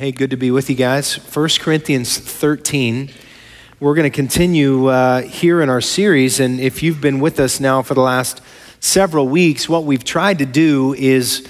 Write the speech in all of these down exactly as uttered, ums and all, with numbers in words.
Hey, good to be with you guys. First Corinthians thirteen. We're going to continue uh, here in our series, and if you've been with us now for the last several weeks, what we've tried to do is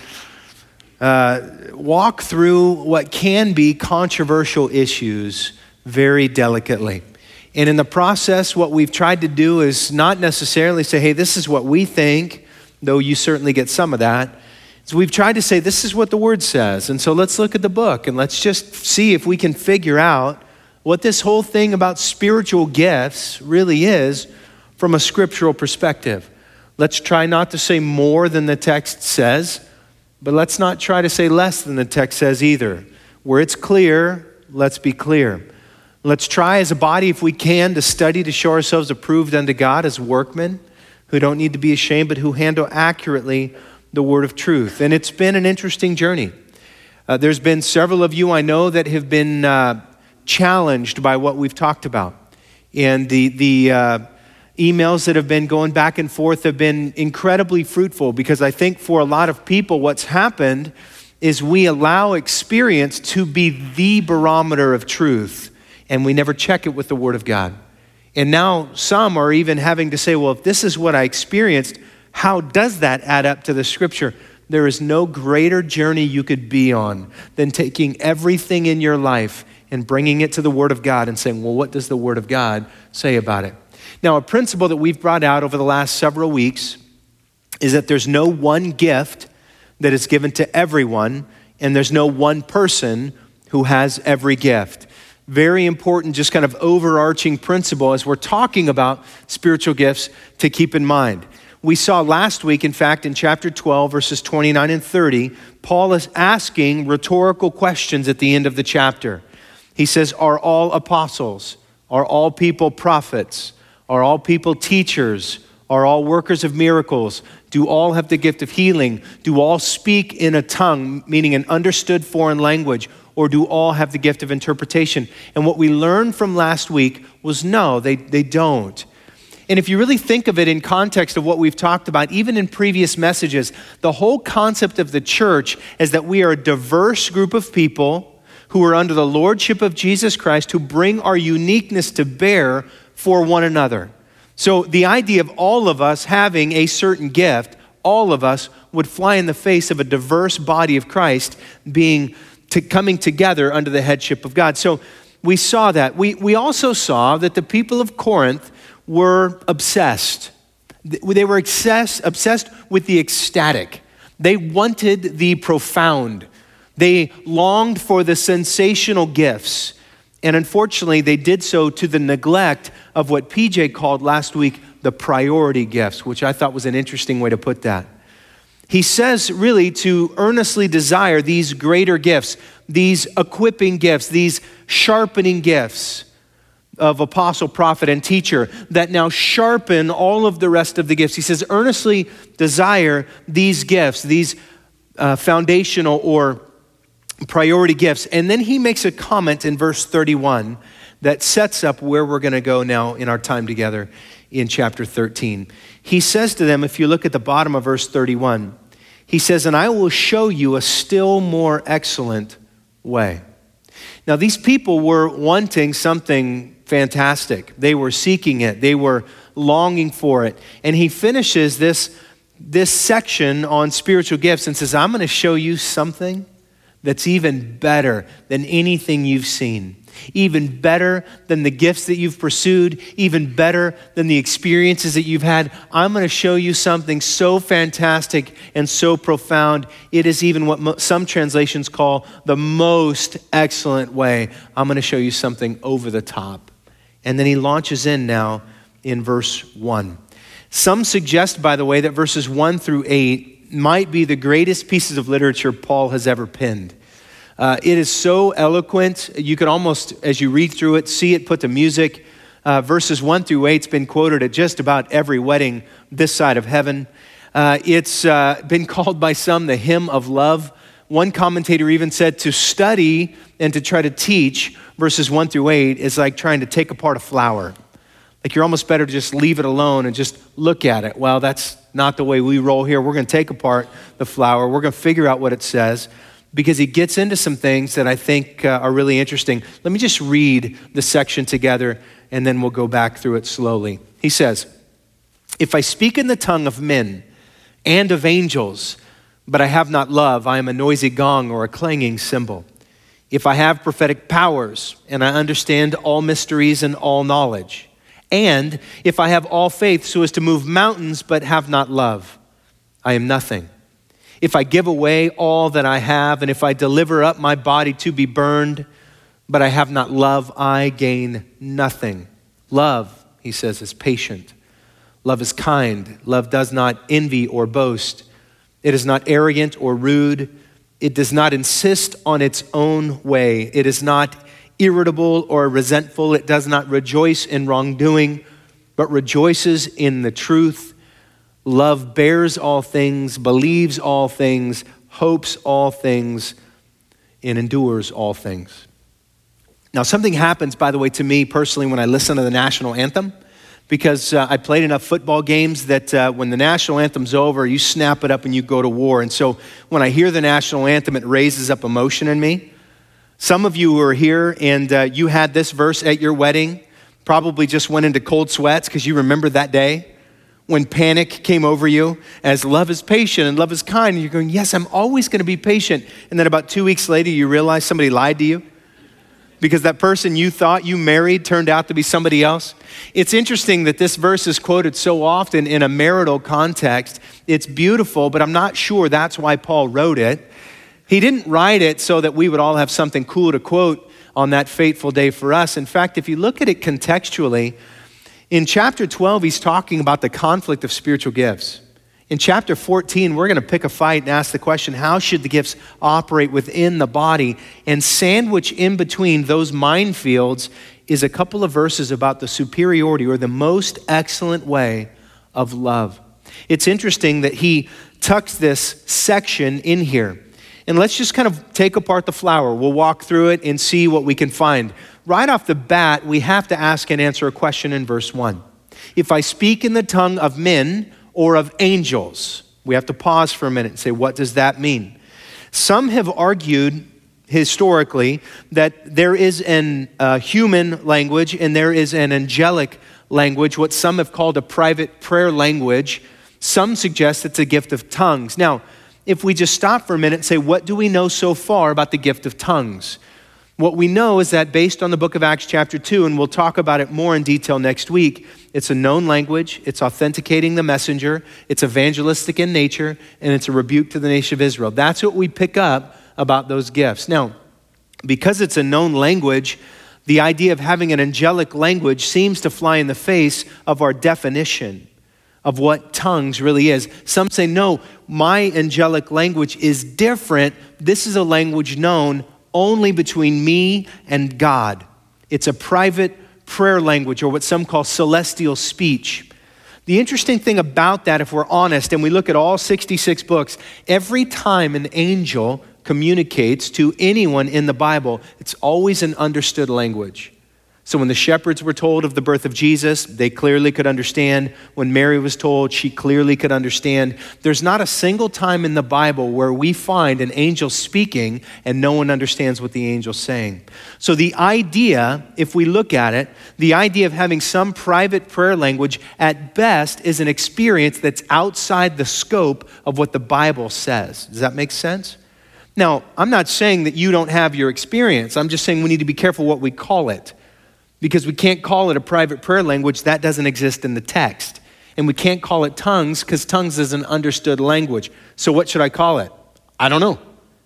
uh, walk through what can be controversial issues very delicately. And in the process, what we've tried to do is not necessarily say, hey, this is what we think, though you certainly get some of that. So we've tried to say, this is what the Word says. And so let's look at the book and let's just see if we can figure out what this whole thing about spiritual gifts really is from a scriptural perspective. Let's try not to say more than the text says, but let's not try to say less than the text says either. Where it's clear, let's be clear. Let's try as a body, if we can, to study to show ourselves approved unto God as workmen who don't need to be ashamed, but who handle accurately the word of truth. And it's been an interesting journey. Uh, there's been several of you I know that have been uh, challenged by what we've talked about. And the, the uh, emails that have been going back and forth have been incredibly fruitful, because I think for a lot of people what's happened is we allow experience to be the barometer of truth, and we never check it with the Word of God. And now some are even having to say, well, if this is what I experienced, how does that add up to the scripture? There is no greater journey you could be on than taking everything in your life and bringing it to the Word of God and saying, well, what does the Word of God say about it? Now, a principle that we've brought out over the last several weeks is that there's no one gift that is given to everyone, and there's no one person who has every gift. Very important, just kind of overarching principle as we're talking about spiritual gifts to keep in mind. We saw last week, in fact, in chapter twelve, verses twenty-nine and thirty, Paul is asking rhetorical questions at the end of the chapter. He says, are all apostles? Are all people prophets? Are all people teachers? Are all workers of miracles? Do all have the gift of healing? Do all speak in a tongue, meaning an understood foreign language? Or do all have the gift of interpretation? And what we learned from last week was no, they, they don't. And if you really think of it in context of what we've talked about, even in previous messages, the whole concept of the church is that we are a diverse group of people who are under the lordship of Jesus Christ, who bring our uniqueness to bear for one another. So the idea of all of us having a certain gift, all of us would fly in the face of a diverse body of Christ being to coming together under the headship of God. So we saw that. We, we also saw that the people of Corinth were obsessed. They were obsessed, obsessed with the ecstatic. They wanted the profound. They longed for the sensational gifts. And unfortunately, they did so to the neglect of what P J called last week the priority gifts, which I thought was an interesting way to put that. He says really to earnestly desire these greater gifts, these equipping gifts, these sharpening gifts of apostle, prophet, and teacher that now sharpen all of the rest of the gifts. He says, earnestly desire these gifts, these uh, foundational or priority gifts. And then he makes a comment in verse thirty-one that sets up where we're going to go now in our time together in chapter thirteen. He says to them, if you look at the bottom of verse thirty-one, he says, and I will show you a still more excellent way. Now, these people were wanting something fantastic. They were seeking it. They were longing for it. And he finishes this, this section on spiritual gifts and says, I'm going to show you something that's even better than anything you've seen. Even better than the gifts that you've pursued, even better than the experiences that you've had. I'm going to show you something so fantastic and so profound. It is even what mo- some translations call the most excellent way. I'm going to show you something over the top. And then he launches in now in verse one. Some suggest, by the way, that verses one through eight might be the greatest pieces of literature Paul has ever penned. Uh, it is so eloquent. You could almost, as you read through it, see it put to music. Uh, verses one through eight has been quoted at just about every wedding this side of heaven. Uh, it's uh, been called by some the hymn of love. One commentator even said to study and to try to teach verses one through eight is like trying to take apart a flower. Like you're almost better to just leave it alone and just look at it. Well, that's not the way we roll here. We're going to take apart the flower. We're going to figure out what it says. because he gets into some things that I think uh, are really interesting. Let me just read the section together, and then we'll go back through it slowly. He says, "If I speak in the tongue of men and of angels, but I have not love, I am a noisy gong or a clanging cymbal. If I have prophetic powers, and I understand all mysteries and all knowledge, and if I have all faith so as to move mountains but have not love, I am nothing. If I give away all that I have, and if I deliver up my body to be burned, but I have not love, I gain nothing. Love," he says, "is patient. Love is kind. Love does not envy or boast. It is not arrogant or rude. It does not insist on its own way. It is not irritable or resentful. It does not rejoice in wrongdoing, but rejoices in the truth. Love bears all things, believes all things, hopes all things, and endures all things." Now, something happens, by the way, to me personally when I listen to the national anthem, because uh, I played enough football games that uh, when the national anthem's over, you snap it up and you go to war. And so when I hear the national anthem, it raises up emotion in me. Some of you were here and uh, you had this verse at your wedding, probably just went into cold sweats because you remember that day when panic came over you as love is patient and love is kind. And you're going, yes, I'm always going to be patient. And then about two weeks later, you realize somebody lied to you, because that person you thought you married turned out to be somebody else. It's interesting that this verse is quoted so often in a marital context. It's beautiful, but I'm not sure that's why Paul wrote it. He didn't write it so that we would all have something cool to quote on that fateful day for us. In fact, if you look at it contextually, in chapter twelve, he's talking about the conflict of spiritual gifts. In chapter fourteen, we're going to pick a fight and ask the question, how should the gifts operate within the body? And sandwiched in between those minefields is a couple of verses about the superiority or the most excellent way of love. It's interesting that he tucks this section in here. And let's just kind of take apart the flower. We'll walk through it and see what we can find. Right off the bat, we have to ask and answer a question in verse one. If I speak in the tongue of men or of angels, we have to pause for a minute and say, what does that mean? Some have argued historically that there is an uh, human language and there is an angelic language, what some have called a private prayer language. Some suggest it's a gift of tongues. Now, if we just stop for a minute and say, what do we know so far about the gift of tongues? What we know is that based on the book of Acts chapter two, and we'll talk about it more in detail next week, it's a known language, it's authenticating the messenger, it's evangelistic in nature, and it's a rebuke to the nation of Israel. That's what we pick up about those gifts. Now, because it's a known language, the idea of having an angelic language seems to fly in the face of our definition of what tongues really is. Some say, no, my angelic language is different. This is a language known only between me and God. It's a private prayer language, or what some call celestial speech. The interesting thing about that, if we're honest, and we look at all sixty-six books, every time an angel communicates to anyone in the Bible, it's always an understood language. So when the shepherds were told of the birth of Jesus, they clearly could understand. When Mary was told, she clearly could understand. There's not a single time in the Bible where we find an angel speaking and no one understands what the angel's saying. So the idea, if we look at it, the idea of having some private prayer language at best is an experience that's outside the scope of what the Bible says. Does that make sense? Now, I'm not saying that you don't have your experience. I'm just saying we need to be careful what we call it, because we can't call it a private prayer language. That doesn't exist in the text. And we can't call it tongues because tongues is an understood language. So what should I call it? I don't know.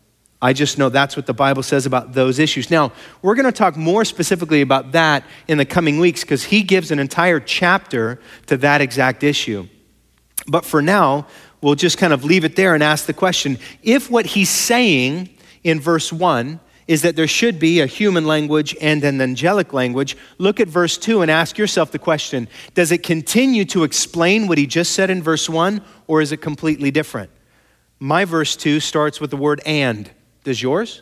I just know that's what the Bible says about those issues. Now, we're going to talk more specifically about that in the coming weeks because he gives an entire chapter to that exact issue. But for now, we'll just kind of leave it there and ask the question, if what he's saying in verse one is that there should be a human language and an angelic language, look at verse two and ask yourself the question, does it continue to explain what he just said in verse one, or is it completely different? My verse two starts with the word and. Does yours?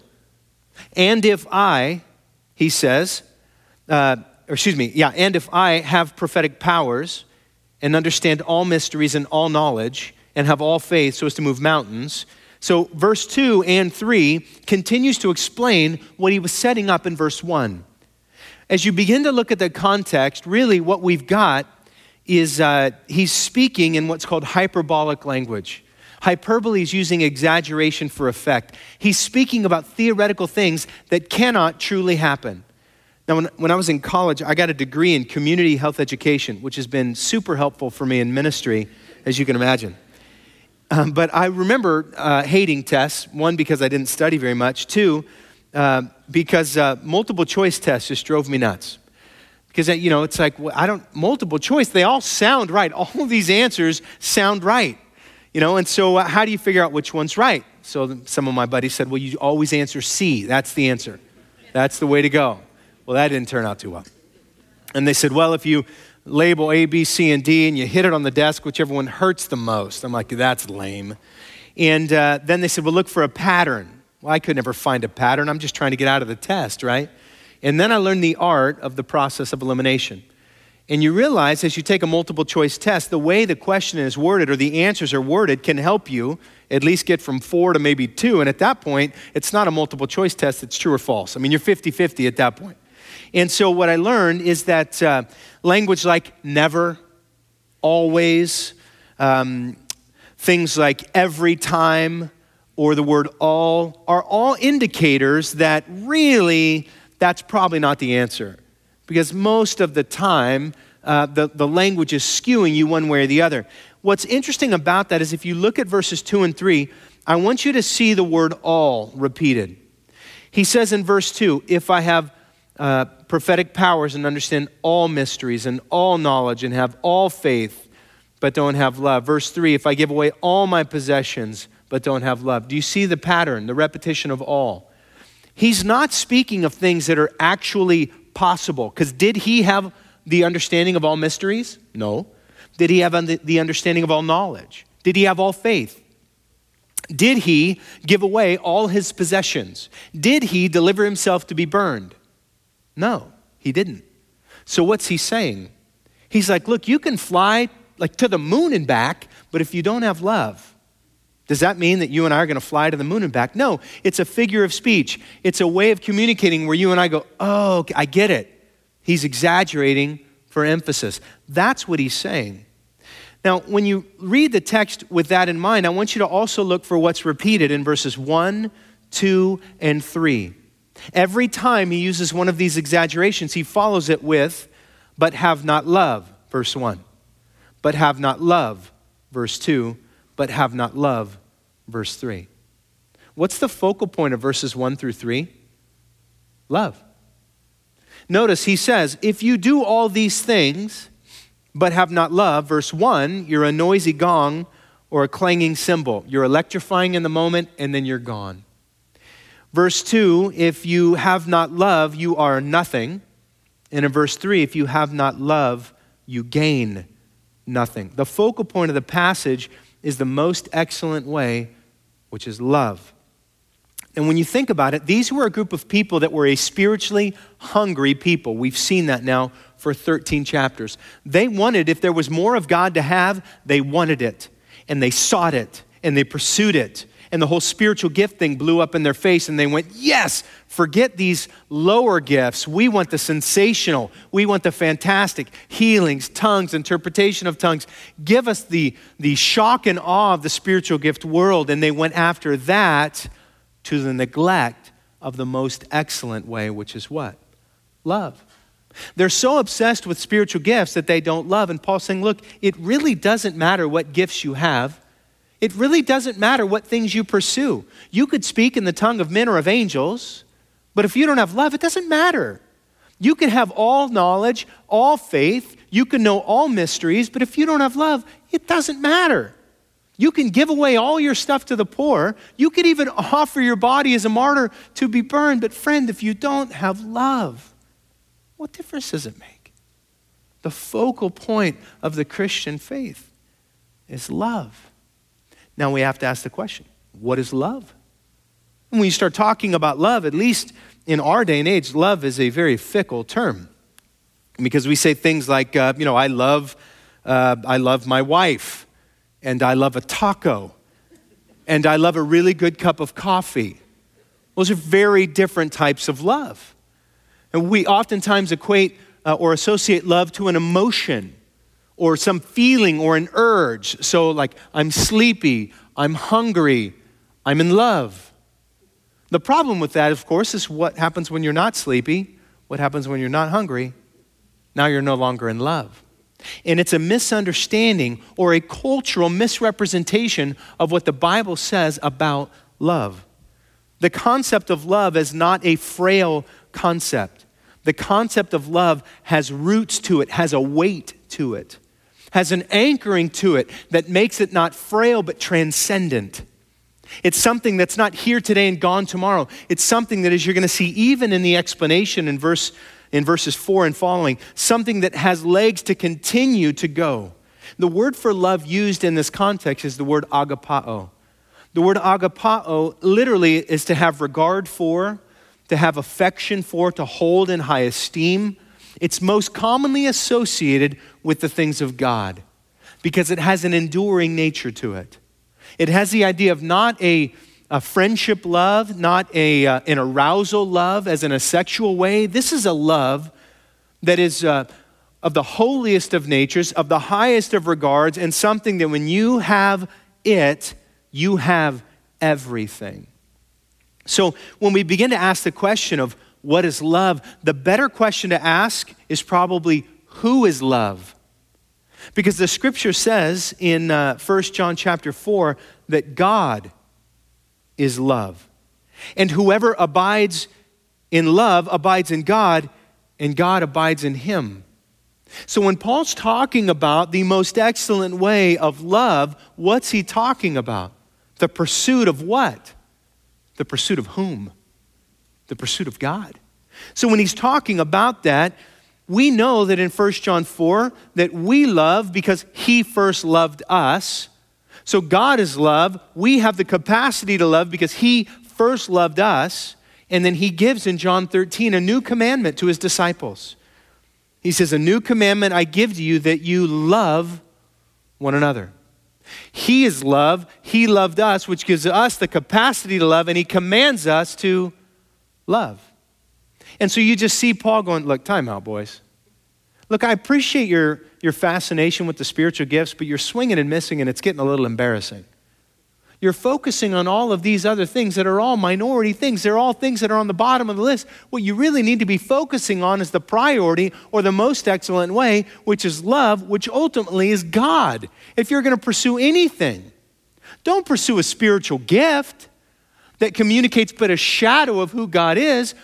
And if I, he says, uh, or excuse me, yeah, and if I have prophetic powers and understand all mysteries and all knowledge and have all faith so as to move mountains, So verse two and three continues to explain what he was setting up in verse one. As you begin to look at the context, really what we've got is uh, he's speaking in what's called hyperbolic language. Hyperbole is using exaggeration for effect. He's speaking about theoretical things that cannot truly happen. Now, when, when I was in college, I got a degree in community health education, which has been super helpful for me in ministry, as you can imagine. Um, but I remember uh, hating tests, one, because I didn't study very much, two, uh, because uh, multiple choice tests just drove me nuts. Because, you know, it's like, well, I don't, multiple choice, they all sound right. All of these answers sound right. You know, and so uh, how do you figure out which one's right? So some of my buddies said, well, you always answer C. That's the answer. That's the way to go. Well, that didn't turn out too well. And they said, well, if you label A, B, C, and D, and you hit it on the desk, whichever one hurts the most. I'm like, that's lame. And uh, then they said, well, look for a pattern. Well, I could never find a pattern. I'm just trying to get out of the test, right? And then I learned the art of the process of elimination. And you realize as you take a multiple choice test, the way the question is worded or the answers are worded can help you at least get from four to maybe two. And at that point, it's not a multiple choice test, it's true or false. I mean, you're fifty-fifty at that point. And so what I learned is that uh, language like never, always, um, things like every time, or the word all, are all indicators that really that's probably not the answer. Because most of the time, uh, the, the language is skewing you one way or the other. What's interesting about that is if you look at verses two and three, I want you to see the word all repeated. He says in verse two, if I have uh, prophetic powers and understand all mysteries and all knowledge and have all faith, but don't have love. Verse three, if I give away all my possessions, but don't have love. Do you see the pattern, the repetition of all? He's not speaking of things that are actually possible, because did he have the understanding of all mysteries? No. Did he have the understanding of all knowledge? Did he have all faith? Did he give away all his possessions? Did he deliver himself to be burned? No, he didn't. So what's he saying? He's like, look, you can fly like to the moon and back, but if you don't have love, does that mean that you and I are going to fly to the moon and back? No, it's a figure of speech. It's a way of communicating where you and I go, oh, I get it. He's exaggerating for emphasis. That's what he's saying. Now, when you read the text with that in mind, I want you to also look for what's repeated in verses one, two, and three. Every time he uses one of these exaggerations, he follows it with, but have not love, verse one. But have not love, verse two. But have not love, verse three. What's the focal point of verses one through three? Love. Notice he says, if you do all these things, but have not love, verse one, you're a noisy gong or a clanging cymbal. You're electrifying in the moment and then you're gone. Verse two, if you have not love, you are nothing. And in verse three, if you have not love, you gain nothing. The focal point of the passage is the most excellent way, which is love. And when you think about it, these were a group of people that were a spiritually hungry people. We've seen that now for thirteen chapters. They wanted, if there was more of God to have, they wanted it. And they sought it. And they pursued it. And the whole spiritual gift thing blew up in their face. And they went, yes, forget these lower gifts. We want the sensational. We want the fantastic. Healings, tongues, interpretation of tongues. Give us the, the shock and awe of the spiritual gift world. And they went after that to the neglect of the most excellent way, which is what? Love. They're so obsessed with spiritual gifts that they don't love. And Paul's saying, look, it really doesn't matter what gifts you have. It really doesn't matter what things you pursue. You could speak in the tongue of men or of angels, but if you don't have love, it doesn't matter. You can have all knowledge, all faith. You can know all mysteries, but if you don't have love, it doesn't matter. You can give away all your stuff to the poor. You could even offer your body as a martyr to be burned. But friend, if you don't have love, what difference does it make? The focal point of the Christian faith is love. Now we have to ask the question, what is love? And when you start talking about love, at least in our day and age, love is a very fickle term. Because we say things like, uh, you know, I love, uh, I love my wife, and I love a taco. and I love a really good cup of coffee. Those are very different types of love. And we oftentimes equate uh, or associate love to an emotion or some feeling or an urge. So like, I'm sleepy, I'm hungry, I'm in love. The problem with that, of course, is what happens when you're not sleepy, what happens when you're not hungry. Now you're no longer in love. And it's a misunderstanding or a cultural misrepresentation of what the Bible says about love. The concept of love is not a frail concept. The concept of love has roots to it, has a weight to it, has an anchoring to it that makes it not frail but transcendent. It's something that's not here today and gone tomorrow. It's something that, as you're going to see even in the explanation in verse in verses four and following, something that has legs to continue to go. The word for love used in this context is the word agapao. The word agapao literally is to have regard for, to have affection for, to hold in high esteem. It's most commonly associated with the things of God because it has an enduring nature to it. It has the idea of not a A friendship love, not a, uh, an arousal love as in a sexual way. This is a love that is uh, of the holiest of natures, of the highest of regards, and something that when you have it, you have everything. So when we begin to ask the question of what is love, the better question to ask is probably, who is love? Because the scripture says in uh, First John chapter four that God is love. And whoever abides in love abides in God, and God abides in him. So when Paul's talking about the most excellent way of love, what's he talking about? The pursuit of what? The pursuit of whom? The pursuit of God. So when he's talking about that, we know that in First John four that we love because he first loved us. So God is love. We have the capacity to love because he first loved us. And then he gives in John thirteen a new commandment to his disciples. He says, a new commandment I give to you, that you love one another. He is love. He loved us, which gives us the capacity to love, and he commands us to love. And so you just see Paul going, look, time out, boys. Look, I appreciate your, your fascination with the spiritual gifts, but you're swinging and missing, and it's getting a little embarrassing. You're focusing on all of these other things that are all minority things. They're all things that are on the bottom of the list. What you really need to be focusing on is the priority or the most excellent way, which is love, which ultimately is God. If you're going to pursue anything, don't pursue a spiritual gift that communicates but a shadow of who God is.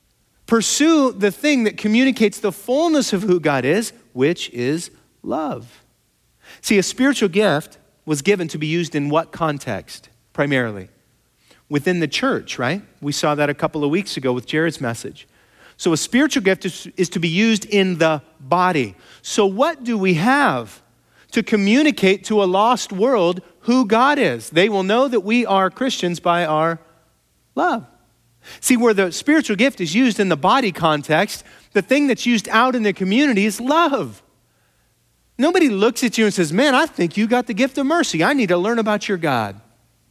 Pursue the thing that communicates the fullness of who God is, which is love. See, a spiritual gift was given to be used in what context, primarily? Within the church, right? We saw that a couple of weeks ago with Jared's message. So a spiritual gift is, is to be used in the body. So what do we have to communicate to a lost world who God is? They will know that we are Christians by our love. See, where the spiritual gift is used in the body context, the thing that's used out in the community is love. Nobody looks at you and says, man, I think you got the gift of mercy. I need to learn about your God.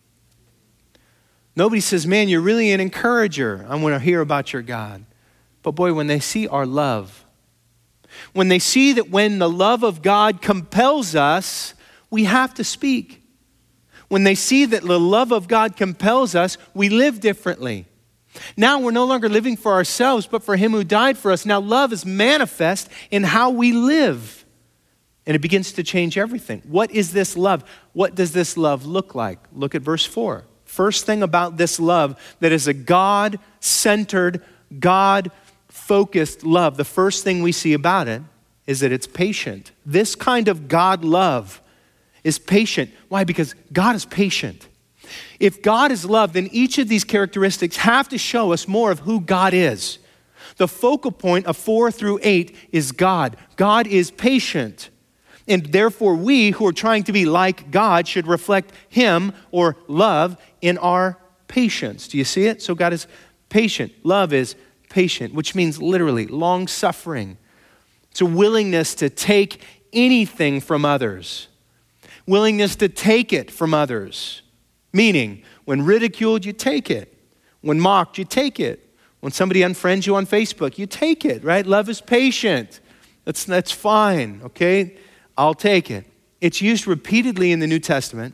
Nobody says, man, you're really an encourager. I want to hear about your God. But boy, when they see our love, when they see that when the love of God compels us, we have to speak. When they see that the love of God compels us, we live differently. Now we're no longer living for ourselves, but for him who died for us. Now love is manifest in how we live. And it begins to change everything. What is this love? What does this love look like? Look at verse four. First thing about this love that is a God-centered, God-focused love, the first thing we see about it is that it's patient. This kind of God love is patient. Why? Because God is patient. If God is love, then each of these characteristics have to show us more of who God is. The focal point of four through eight is God. God is patient. And therefore, we who are trying to be like God should reflect him or love in our patience. Do you see it? So God is patient. Love is patient, which means literally long-suffering. It's a willingness to take anything from others. Willingness to take it from others. Meaning, when ridiculed, you take it. When mocked, you take it. When somebody unfriends you on Facebook, you take it, right? Love is patient. That's, that's fine, okay? I'll take it. It's used repeatedly in the New Testament,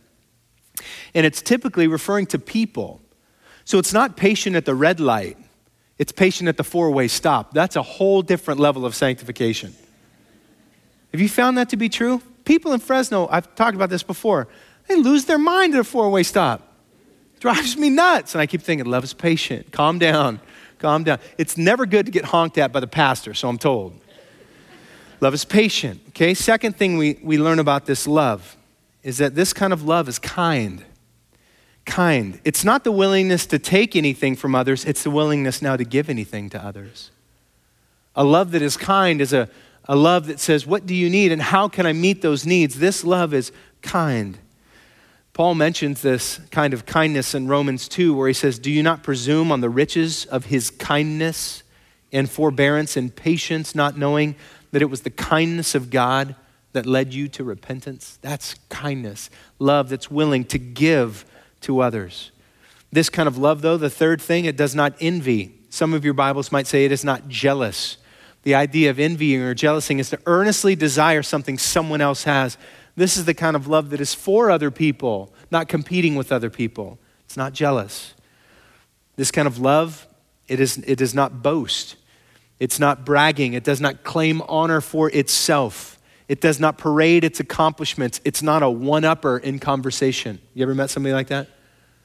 and it's typically referring to people. So it's not patient at the red light. It's patient at the four-way stop. That's a whole different level of sanctification. Have you found that to be true? People in Fresno, I've talked about this before, they lose their mind at a four-way stop. It drives me nuts. And I keep thinking, love is patient. Calm down. Calm down. It's never good to get honked at by the pastor, so I'm told. Love is patient, okay? Second thing we, we learn about this love is that this kind of love is kind. Kind. It's not the willingness to take anything from others. It's the willingness now to give anything to others. A love that is kind is a, a love that says, what do you need and how can I meet those needs? This love is kind. Paul mentions this kind of kindness in Romans two, where he says, do you not presume on the riches of his kindness and forbearance and patience, not knowing that it was the kindness of God that led you to repentance? That's kindness, love that's willing to give to others. This kind of love, though, the third thing, it does not envy. Some of your Bibles might say it is not jealous. The idea of envying or jealousing is to earnestly desire something someone else has. This is the kind of love that is for other people, not competing with other people. It's not jealous. This kind of love, it is, it does not boast. It's not bragging. It does not claim honor for itself. It does not parade its accomplishments. It's not a one-upper in conversation. You ever met somebody like that?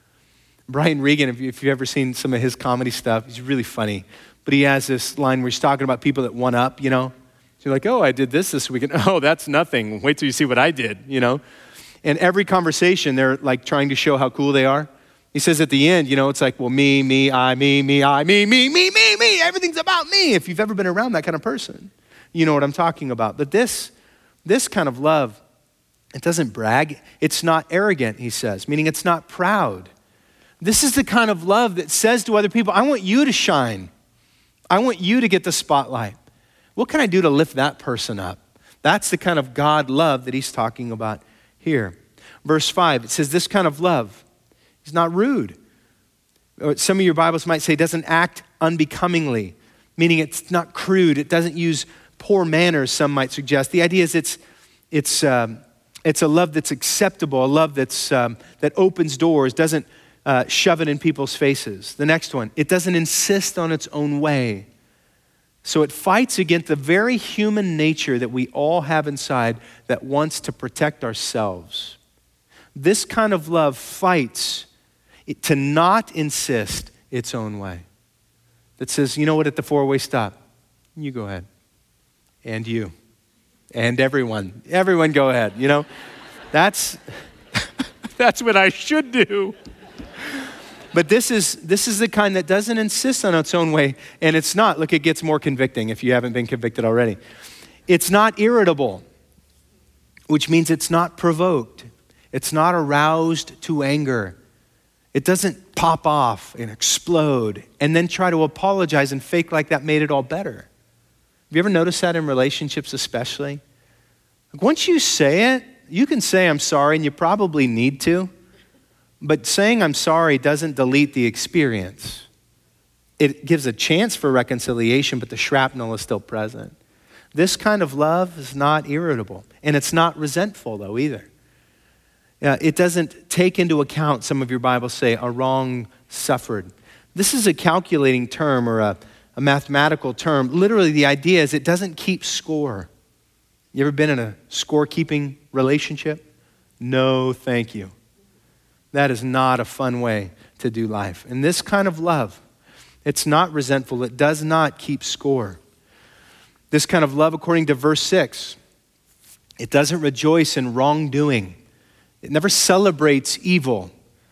Brian Regan, if, you, if you've ever seen some of his comedy stuff, he's really funny. But he has this line where he's talking about people that one-up, you know. So you're like, oh, I did this this weekend. Oh, that's nothing. Wait till you see what I did, you know. And every conversation, they're like trying to show how cool they are. He says at the end, you know, it's like, well, me, me, I, me, me, I, me, me, me, me, me. Everything's about me. If you've ever been around that kind of person, you know what I'm talking about. But this, this kind of love, it doesn't brag. It's not arrogant, he says, meaning it's not proud. This is the kind of love that says to other people, I want you to shine. I want you to get the spotlight. What can I do to lift that person up? That's the kind of God love that he's talking about here. Verse five, it says this kind of love is not rude. Or some of your Bibles might say doesn't act unbecomingly, meaning it's not crude. It doesn't use poor manners, some might suggest. The idea is it's it's um, it's a love that's acceptable, a love that's um, that opens doors, doesn't uh, shove it in people's faces. The next one, it doesn't insist on its own way. So it fights against the very human nature that we all have inside that wants to protect ourselves. This kind of love fights it to not insist its own way. That says, you know what, at the four-way stop, you go ahead. And you. And everyone. Everyone go ahead, you know. That's, that's what I should do. But this is this is the kind that doesn't insist on its own way, and it's not. Look, it gets more convicting if you haven't been convicted already. It's not irritable, which means it's not provoked. It's not aroused to anger. It doesn't pop off and explode and then try to apologize and fake like that made it all better. Have you ever noticed that in relationships especially? Like once you say it, you can say I'm sorry, and you probably need to. But saying I'm sorry doesn't delete the experience. It gives a chance for reconciliation, but the shrapnel is still present. This kind of love is not irritable, and it's not resentful, though, either. Uh, it doesn't take into account, some of your Bibles say, a wrong suffered. This is a calculating term or a, a mathematical term. Literally, the idea is it doesn't keep score. You ever been in a score-keeping relationship? No, thank you. That is not a fun way to do life. And this kind of love, it's not resentful. It does not keep score. This kind of love, according to verse six, it doesn't rejoice in wrongdoing. It never celebrates evil.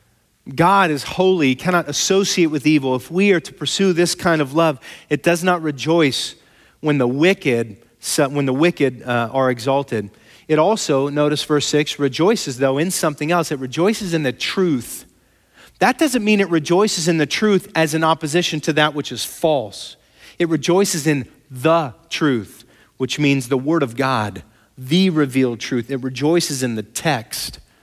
God is holy, cannot associate with evil. If we are to pursue this kind of love, it does not rejoice when the wicked, when the wicked uh, are exalted. It also, notice verse six, rejoices though in something else. It rejoices in the truth. That doesn't mean it rejoices in the truth as in opposition to that which is false. It rejoices in the truth, which means the word of God, the revealed truth. It rejoices in the text.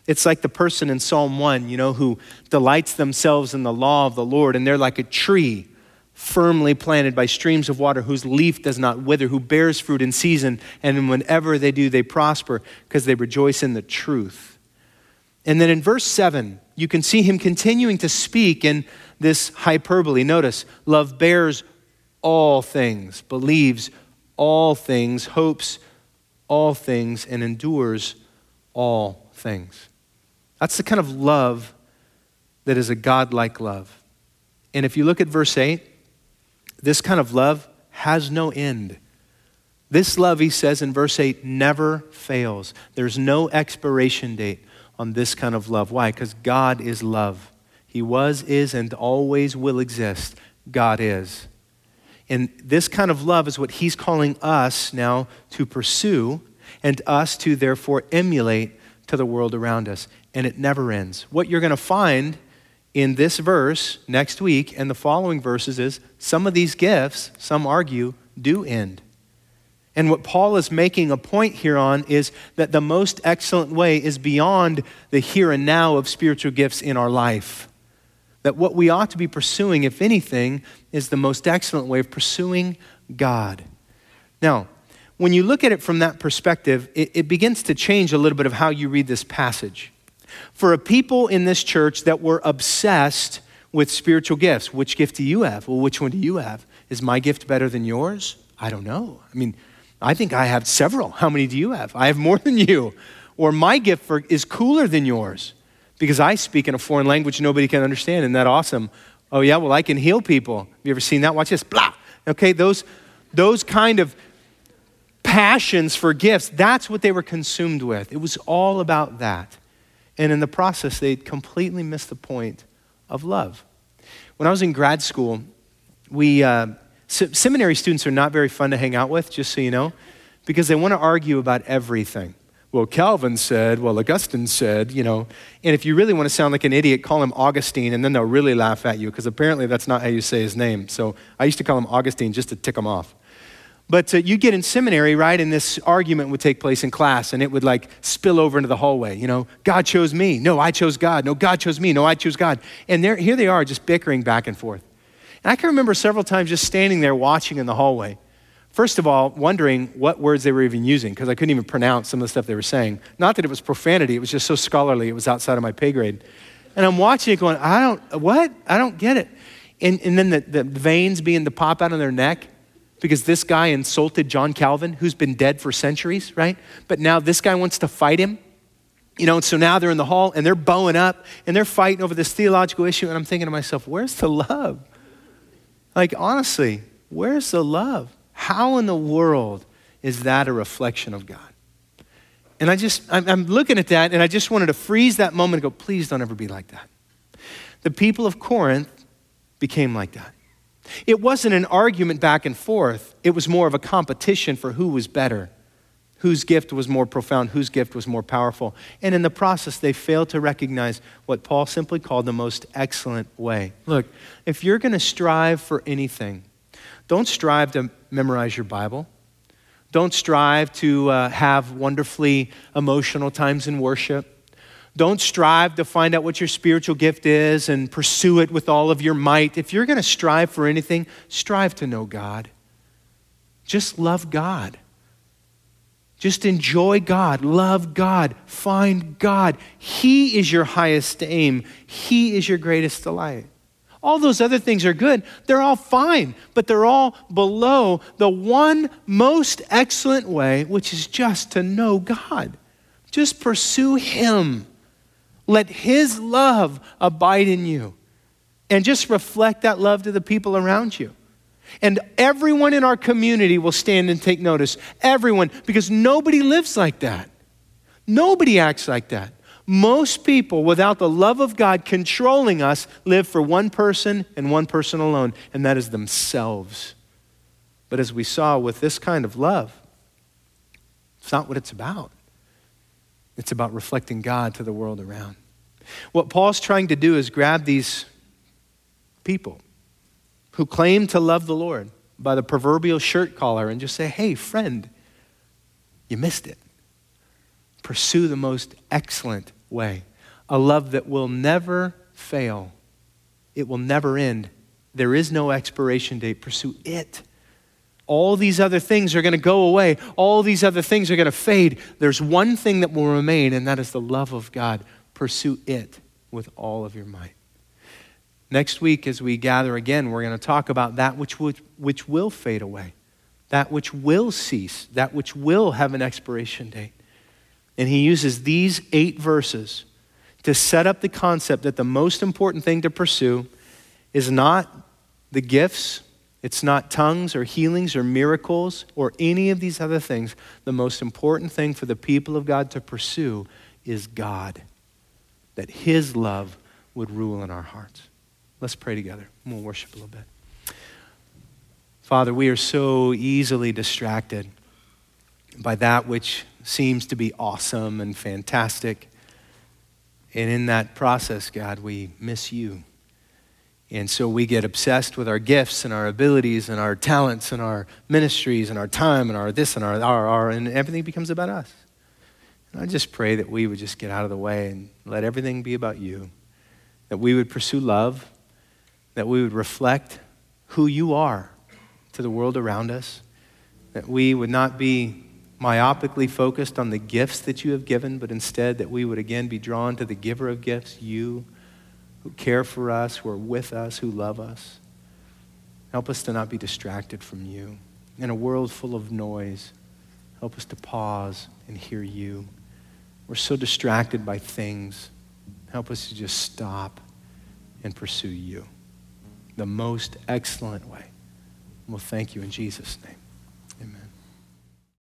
It's like the person in Psalm one, you know, who delights themselves in the law of the Lord, and they're like a tree firmly planted by streams of water whose leaf does not wither, who bears fruit in season, and whenever they do, they prosper because they rejoice in the truth. And then in verse seven, you can see him continuing to speak in this hyperbole. Notice, love bears all things, believes all things, hopes all things, and endures all things. That's the kind of love that is a God-like love. And if you look at verse eight, this kind of love has no end. This love, he says in verse eight, never fails. There's no expiration date on this kind of love. Why? Because God is love. He was, is, and always will exist. God is. And this kind of love is what he's calling us now to pursue and us to therefore emulate to the world around us. And it never ends. What you're going to find in this verse next week and the following verses is some of these gifts, some argue, do end. And what Paul is making a point here on is that the most excellent way is beyond the here and now of spiritual gifts in our life. That what we ought to be pursuing, if anything, is the most excellent way of pursuing God. Now, when you look at it from that perspective, it, it begins to change a little bit of how you read this passage. For a people in this church that were obsessed with spiritual gifts, which gift do you have? Well, which one do you have? Is my gift better than yours? I don't know. I mean, I think I have several. How many do you have? I have more than you. Or my gift for, is cooler than yours because I speak in a foreign language nobody can understand. Isn't that awesome? Oh yeah, well I can heal people. Have you ever seen that? Watch this. Blah. Okay, those, those kind of passions for gifts, that's what they were consumed with. It was all about that. And in the process, they completely missed the point of love. When I was in grad school, we uh, se- seminary students are not very fun to hang out with, just so you know, because they want to argue about everything. Well, Calvin said, well, Augustine said, you know, and if you really want to sound like an idiot, call him Augustine, and then they'll really laugh at you, because apparently that's not how you say his name. So I used to call him Augustine just to tick him off. But uh, you get in seminary, right, and this argument would take place in class, and it would like spill over into the hallway. You know, God chose me. No, I chose God. No, God chose me. No, I chose God. And there, here they are just bickering back and forth. And I can remember several times just standing there watching in the hallway. First of all, wondering what words they were even using, because I couldn't even pronounce some of the stuff they were saying. Not that it was profanity. It was just so scholarly. It was outside of my pay grade. And I'm watching it going, I don't, what? I don't get it. And, and then the, the veins being to pop out of their neck, because this guy insulted John Calvin, who's been dead for centuries, right? But now this guy wants to fight him. You know, and so now they're in the hall and they're bowing up and they're fighting over this theological issue. And I'm thinking to myself, where's the love? Like, honestly, where's the love? How in the world is that a reflection of God? And I just, I'm, I'm looking at that and I just wanted to freeze that moment and go, please don't ever be like that. The people of Corinth became like that. It wasn't an argument back and forth. It was more of a competition for who was better, whose gift was more profound, whose gift was more powerful. And in the process, they failed to recognize what Paul simply called the most excellent way. Look, if you're going to strive for anything, don't strive to memorize your Bible. Don't strive to uh, have wonderfully emotional times in worship. Don't strive to find out what your spiritual gift is and pursue it with all of your might. If you're going to strive for anything, strive to know God. Just love God. Just enjoy God. Love God. Find God. He is your highest aim. He is your greatest delight. All those other things are good. They're all fine, but they're all below the one most excellent way, which is just to know God. Just pursue Him. Let His love abide in you and just reflect that love to the people around you. And everyone in our community will stand and take notice. Everyone, because nobody lives like that. Nobody acts like that. Most people, without the love of God controlling us, live for one person and one person alone, and that is themselves. But as we saw with this kind of love, it's not what it's about. It's about reflecting God to the world around. What Paul's trying to do is grab these people who claim to love the Lord by the proverbial shirt collar and just say, hey, friend, you missed it. Pursue the most excellent way. A love that will never fail. It will never end. There is no expiration date. Pursue it. All these other things are going to go away. All these other things are going to fade. There's one thing that will remain, and that is the love of God. Pursue it with all of your might. Next week, as we gather again, we're going to talk about that which, which, which will fade away, that which will cease, that which will have an expiration date. And he uses these eight verses to set up the concept that the most important thing to pursue is not the gifts, it's not tongues or healings or miracles or any of these other things. The most important thing for the people of God to pursue is God, that his love would rule in our hearts. Let's pray together. We'll worship a little bit. Father, we are so easily distracted by that which seems to be awesome and fantastic. And in that process, God, we miss you. And so we get obsessed with our gifts and our abilities and our talents and our ministries and our time and our this and our, our, our, and everything becomes about us. And I just pray that we would just get out of the way and let everything be about you. That we would pursue love, that we would reflect who you are to the world around us, that we would not be myopically focused on the gifts that you have given, but instead that we would again be drawn to the giver of gifts, you, who care for us, who are with us, who love us. Help us to not be distracted from you. In a world full of noise, help us to pause and hear you. We're so distracted by things. Help us to just stop and pursue you the most excellent way. We'll thank you in Jesus' name. Amen.